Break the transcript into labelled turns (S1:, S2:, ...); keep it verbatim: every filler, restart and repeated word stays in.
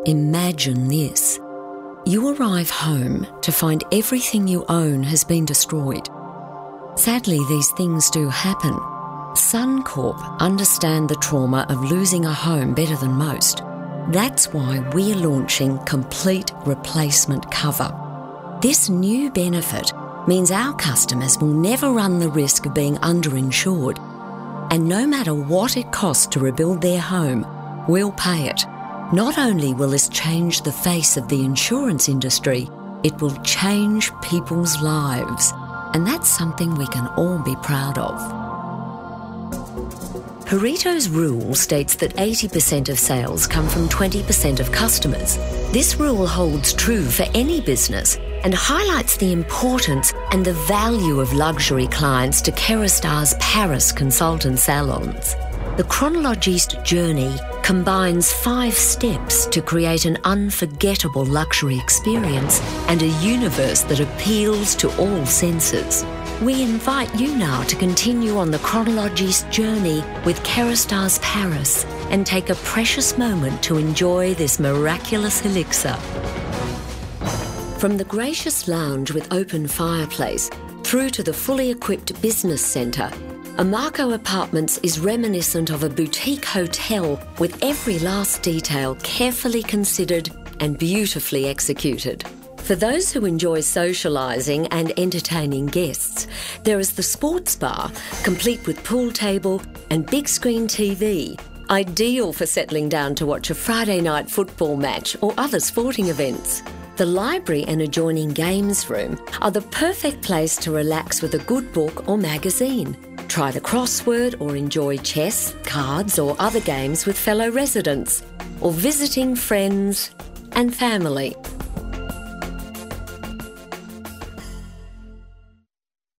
S1: Imagine this. You arrive home to find everything you own has been destroyed. Sadly, these things do happen. Suncorp understand the trauma of losing a home better than most. That's why we're launching Complete Replacement Cover. This new benefit means our customers will never run the risk of being underinsured. And no matter what it costs to rebuild their home, we'll pay it. Not only will this change the face of the insurance industry, it will change people's lives. And that's something we can all be proud of. Pareto's rule states that eighty percent of sales come from twenty percent of customers. This rule holds true for any business and highlights the importance and the value of luxury clients to Kerastar's Paris consultant salons. The Chronologiste journey combines five steps to create an unforgettable luxury experience and a universe that appeals to all senses. We invite you now to continue on the Chronologiste journey with Kerastar's Paris and take a precious moment to enjoy this miraculous elixir. From the gracious lounge with open fireplace through to the fully equipped business centre, Amarco Apartments is reminiscent of a boutique hotel with every last detail carefully considered and beautifully executed. For those who enjoy socialising and entertaining guests, there is the sports bar, complete with pool table and big screen T V, ideal for settling down to watch a Friday night football match or other sporting events. The library and adjoining games room are the perfect place to relax with a good book or magazine. Try the crossword or enjoy chess, cards or other games with fellow residents, or visiting friends and family.